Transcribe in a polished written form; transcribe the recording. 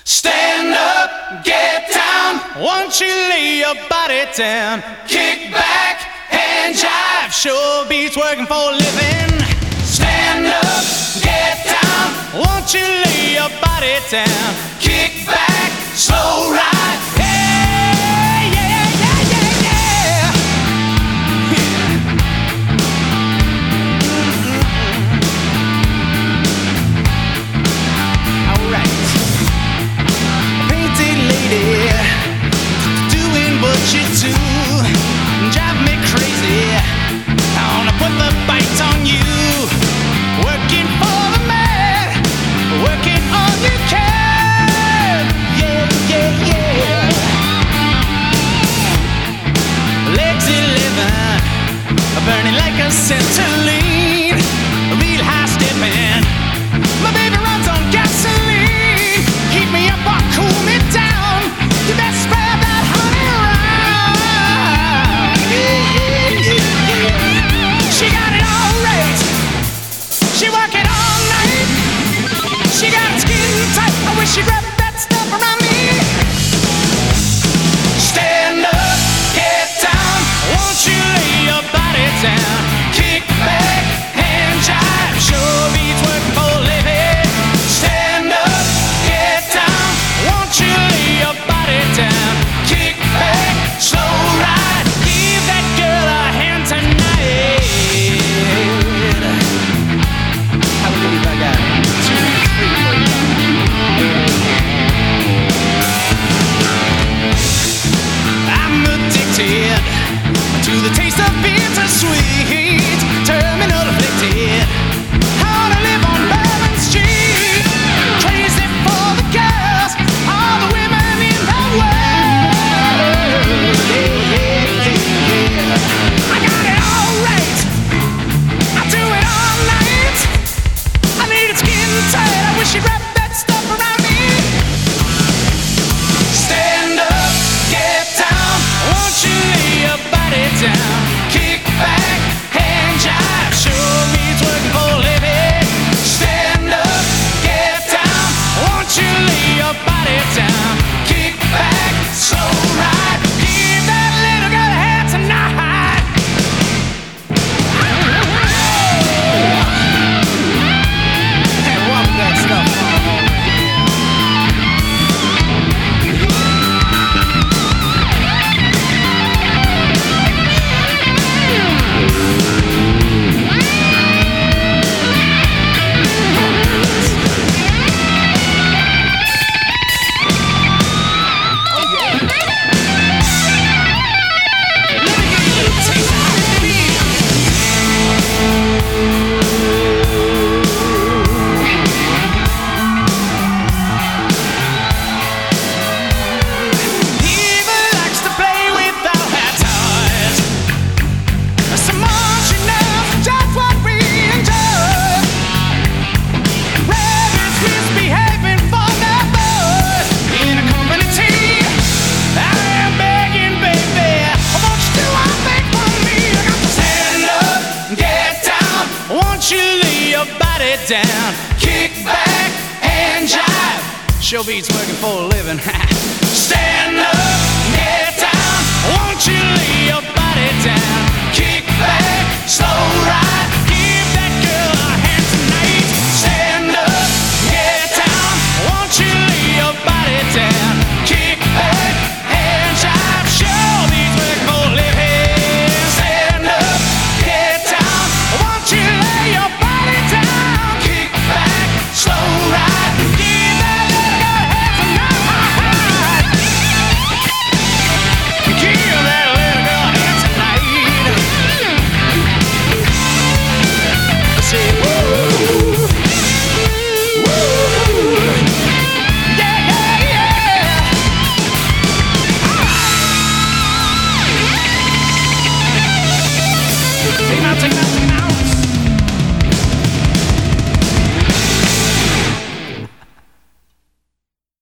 Stand up, get down. Won't you lay your body down? Kick back and jive. Sure beats working for a living. Stand up, get down. Won't you lay your body down? Kick back, slow ride. Hey, yeah, yeah, yeah, yeah. All right. Painted lady, doing what you do, drive me crazy. I wanna put the bite on you. Working for the man, working all you can. Yeah, yeah, yeah. Legs 11, burning like a centerline. Real high stepping, my baby runs on gasoline. Keep me up or cool me down. You best spread that honey around. Yeah, yeah, yeah, yeah. She got it all right. She work it all night. She got skin tight. I wish she'd wrap that stuff around me. Stand up, get down. Won't you lay your body down? Kick back and jive. Sure beats working for a living. Stand up, get down. Won't you lay your body down? Kick back, slow ride. Give that girl a hand tonight. I believe I got 2, 3 for you. I'm addicted to the taste of bittersweet. Terminal afflicted. I wanna live on Bourbon Street. Crazy for the girls, all the women in the world. Yeah, yeah, yeah, yeah. I got it all right. I do it all night. I need it skin tight. I wish you'd wrap that stuff around me. Stand up, get down. Won't you lay your body down? Kick back and jive. Sure beats working for a living. Stand up, get down. Won't you lay your body down? Kick back, slow ride. Give that little girl a hand tonight. And walk that stuff on. Evil likes to play without her toys. Some much enough, just what we enjoy. Rabbits misbehaving for their boys. In a company tea, I am begging, baby. Won't you do one thing for me? I got to stand up, get down. Won't you lay your body down? Kick back and jive. Show beats working for a living. Stand up, get down. Won't you lay your body down? Kick back, slow ride.